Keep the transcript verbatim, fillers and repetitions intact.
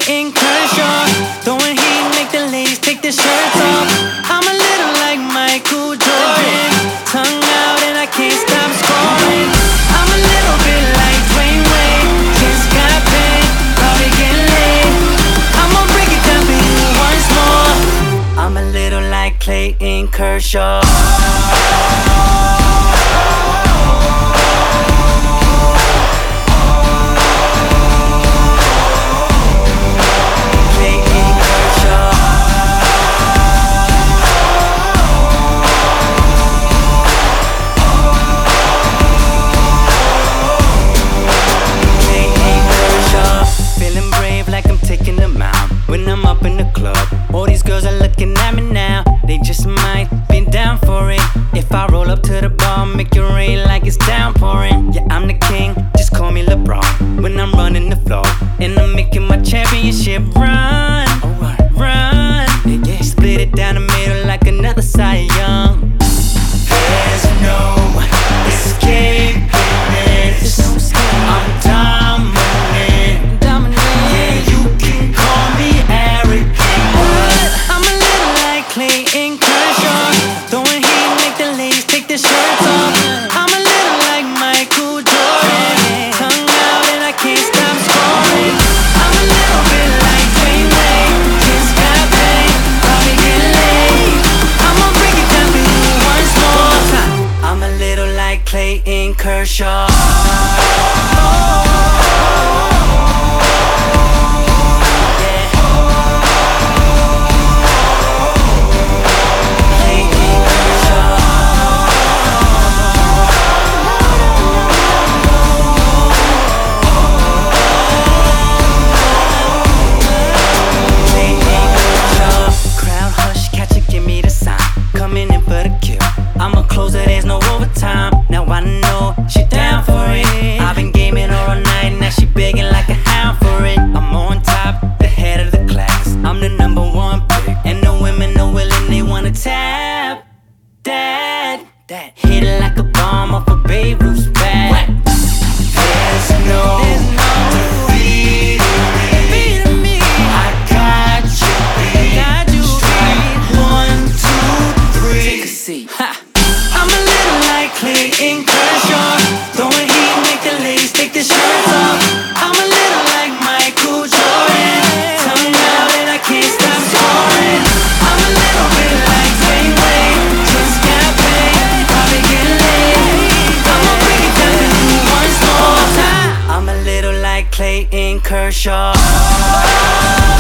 Clayton Kershaw. Throwing heat, make the ladies take their shirts off. I'm a little like Michael Jordan, tongue out and I can't stop scoring. I'm a little bit like Dwayne Wade, just got paid, probably getting laid. I'm gonna break it down for you once more. I'm a little like Clayton Kershaw. When I'm up in the club, all these girls are looking at me now. They just might be down for it. If I roll up to the bar, make it rain like it's downpouring. Yeah, I'm the king, just call me LeBron. When I'm running the floor, and I'm making my championship run. Run, split it down the middle like another Cy Young. There's no escaping this. I'm dominant. Yeah, you can call me arrogant, but I'm a little like Clayton Kershaw. Throwing heat, make the ladies take their shirts off. I'm a little like Michael Jordan, tongue out and I can't stop scoring. I'm a little bit like Dwayne Wade, just got paid, probably getting laid. I'm gonna break it down for you once more. I'm a little like Clayton Kershaw. There's no overtime. Now I know she down for it. I've been gaming her all night, now she begging like a hound for it. I'm on top, the head of the class. I'm the number one pick, and the women are willing, they wanna tap that. That hit it like a bomb off a Babe Ruth's bat. There's no, defeating me. I got you beat. Strike one, two, three. Take a seat. Ha. I'm a little like Clayton Kershaw. Throwing heat, make the ladies take their shirts off. I'm a little like Michael Jordan, tongue out and I can't stop scoring. I'm a little bit like Dwayne Wade, just got paid, probably getting laid. I'm gonna break it down for you once more. I'm a little like Clayton Kershaw.